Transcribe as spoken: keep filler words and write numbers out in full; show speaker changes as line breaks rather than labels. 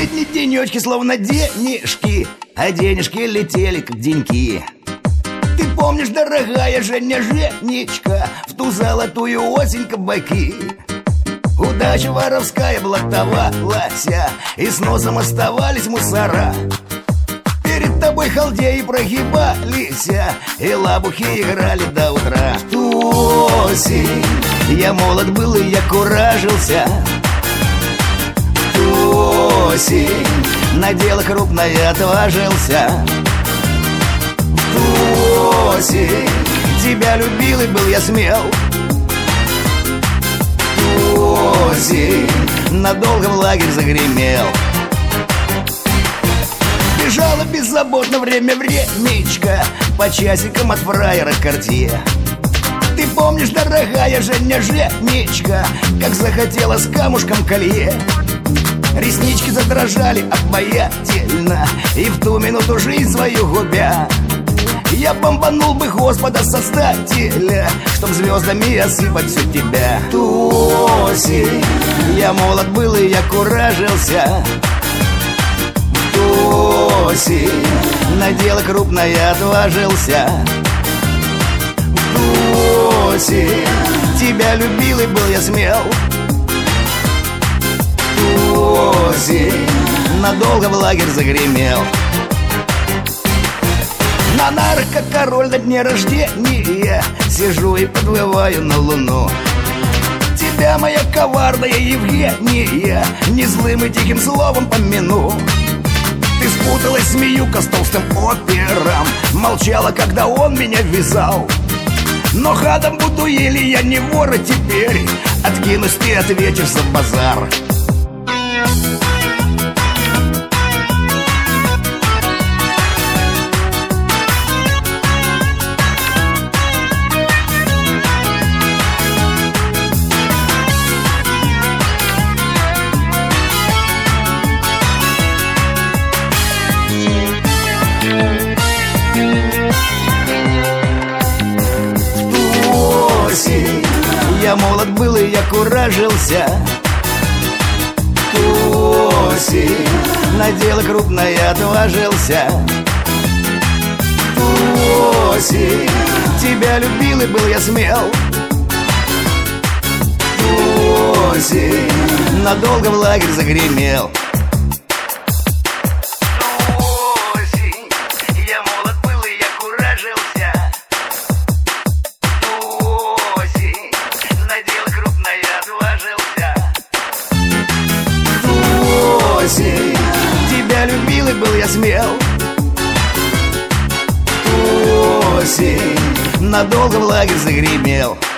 Летние денечки, словно денежки, а денежки летели, как деньки. Ты помнишь, дорогая Женя, Женечка, в ту золотую осень кабаки? Удача воровская блатовалась, и с носом оставались мусора. Перед тобой халдеи прогибались, и лабухи играли до утра. В ту осень я молод был и я куражился. В ту осень на дело крупное отважился. В ту осень тебя любил и был я смел. В ту осень надолго в лагерь загремел. Бежало беззаботно время времечко по часикам от фраера Кортье. Ты помнишь, дорогая Женя, Женечка, как захотела с камушком колье? Реснички задрожали обаятельно, и в ту минуту жизнь свою губя я бомбанул бы Господа Создателя, чтоб звездами осыпать всю тебя. В ту осень я молод был и я куражился. В ту осень на дело крупное отважился. В ту осень тебя любил и был я смел. В ту осень надолго в лагерь загремел. На нарах, как король на дне рождения, сижу и подвываю на луну. Тебя, моя коварная Евгения, не злым и тихим словом помяну. Ты спуталась с Миюка с толстым опером, молчала, когда он меня ввязал. Но гадом буду или я не вор, и теперь откинусь, ты ответишь за базар. Я молод был и я куражился. В ту осень на дело крупное отважился. В ту осень тебя любил и был я смел. В ту осень надолго в лагерь загремел. Тебя любил и был я смел. В ту осень надолго в лагерь загремел.